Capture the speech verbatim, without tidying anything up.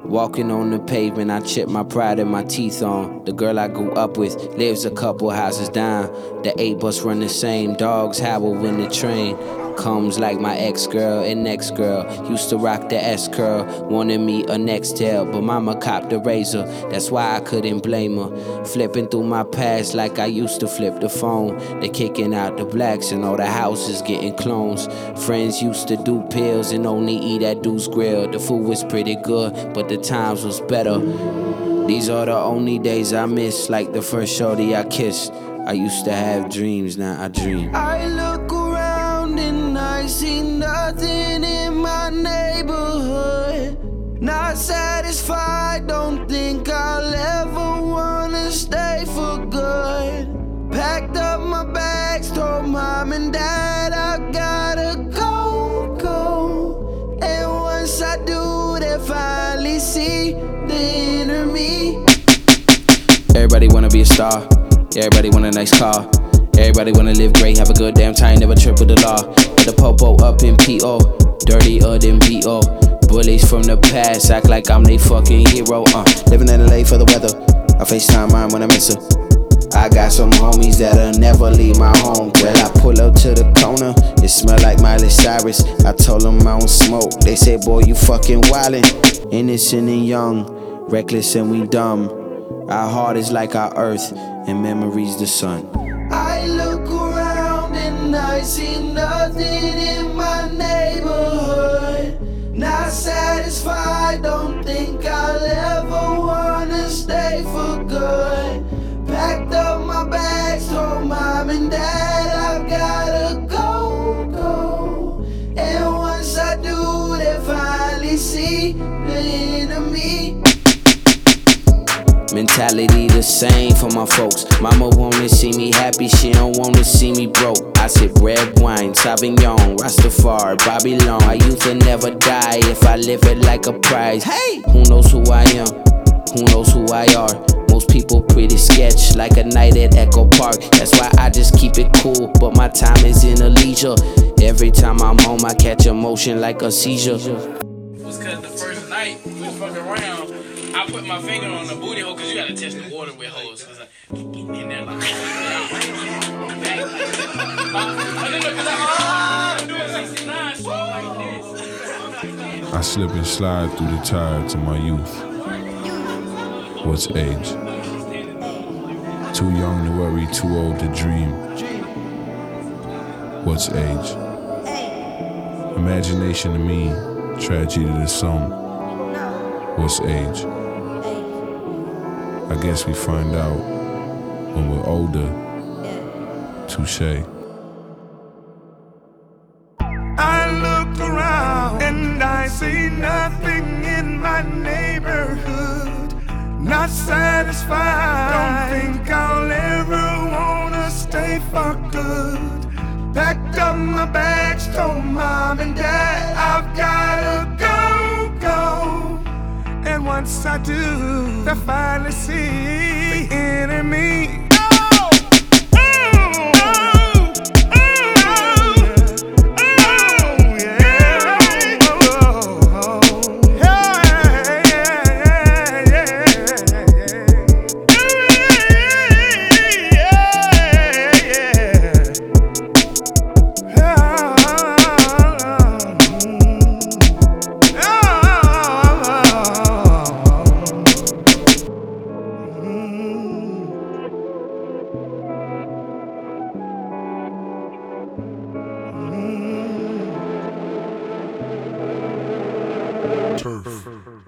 Walking on the pavement, I chip my pride and my teeth on. The girl I grew up with lives a couple houses down. The eight bus run the same, dogs howl when the train comes like my ex-girl and next girl. Used to rock the S-curl, wanted me a Nextel, but mama copped the razor, that's why I couldn't blame her. Flipping through my past like I used to flip the phone. They kicking out the blacks and all the houses getting clones. Friends used to do pills and only eat at Deuce Grill. The food was pretty good, but the times was better. These are the only days I miss, like the first shorty I kissed. I used to have dreams, now I dream. I look around and I see nothing in my neighborhood. Not satisfied, don't think I'll ever wanna stay for good. Packed up my bags, told mom and dad I gotta go, go. And once I do, they finally see the inner me. Everybody wanna be a star, everybody want a nice car. Everybody wanna live great, have a good damn time, never trip with the law. Put the popo up in P O, dirtier than B O. Bullies from the past act like I'm they fucking hero. Uh, living in L A for the weather, I FaceTime mine when I miss her. I got some homies that'll never leave my home. Well, I pull up to the corner, it smell like Miley Cyrus. I told them I don't smoke, they say boy you fucking wildin'. Innocent and young, reckless and we dumb. Our heart is like our earth, and memories the sun. I look around and I see nothing in my neighborhood. Not satisfied, don't think I'll ever wanna stay for good. Packed up my bags, told mom and dad I gotta go, go. And once I do, they finally see the inner me. Mentality the same for my folks. Mama wanna see me happy, she don't wanna see me broke. I sip red wine, Sauvignon, Rastafari, Babylon. Our youth will never die if I live it like a prize. Hey, who knows who I am? Who knows who I are? Most people pretty sketch, like a night at Echo Park. That's why I just keep it cool, but my time is in a leisure. Every time I'm home, I catch emotion like a seizure. It was cause the first night we was fucking around, I put my finger on the booty hole, cause you gotta test the water with hoes. Cause like, in there like, I slip and slide through the tides of my youth. What's age? Too young to worry, too old to dream. What's age? Imagination to me, tragedy to some. What's age? I guess we find out when we're older. Touché. I look around and I see nothing in my neighborhood. Not satisfied, don't think I'll ever wanna stay for good. Packed up my bags, told mom and dad I've gotta go, go. And once I do, they finally see the inner me. Turf.